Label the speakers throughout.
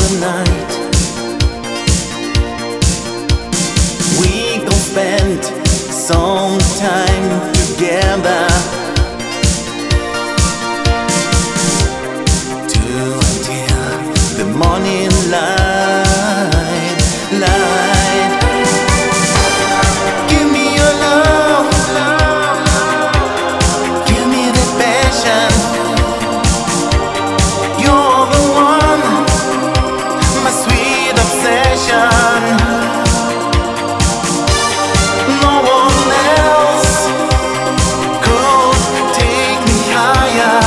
Speaker 1: the night. We gon' spend some time together till until the morning light. Give me your love, give me the passion. You're the one, my sweet obsession. No one else could take me higher.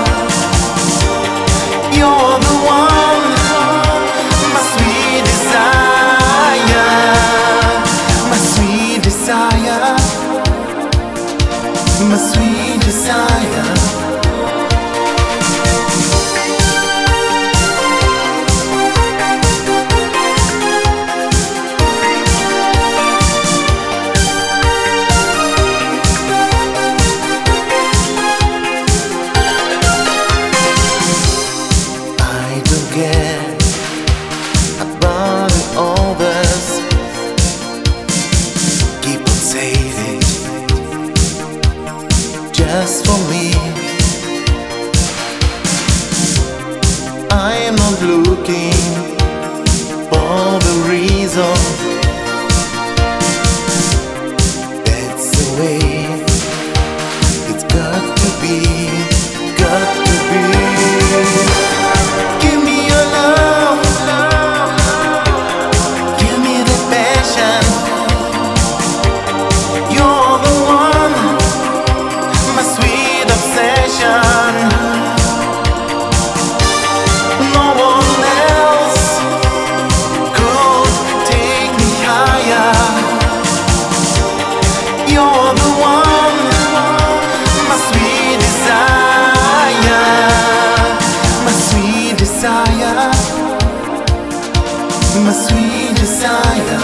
Speaker 1: You're the one, my sweet desire, my sweet desire, my sweet desire. Forget about all this. Keep on saving just for me. I am not looking for the reason. That's the way it's got to be, got to be. Give me your love, give me the passion. You're the one, my sweet obsession. No one else could take me higher. You're the one, my sweet desire, my sweet desire, my sweet desire.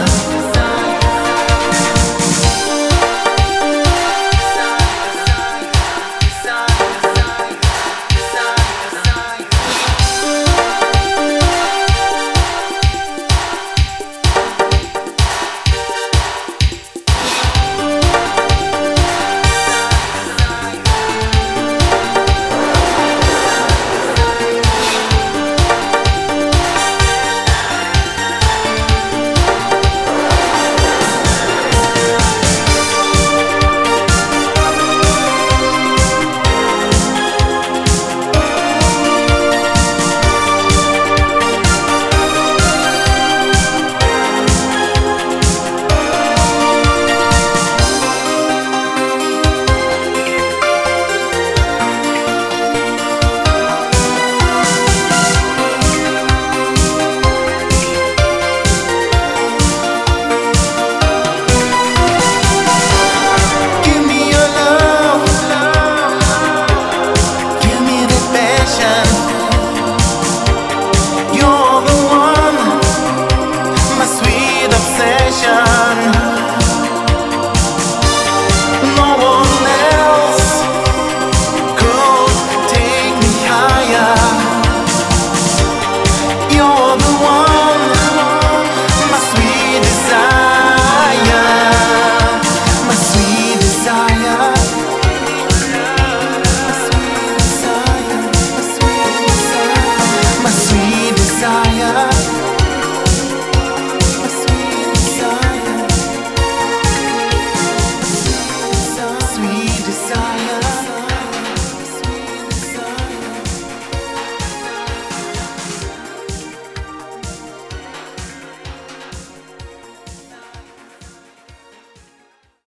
Speaker 1: My sweet desire.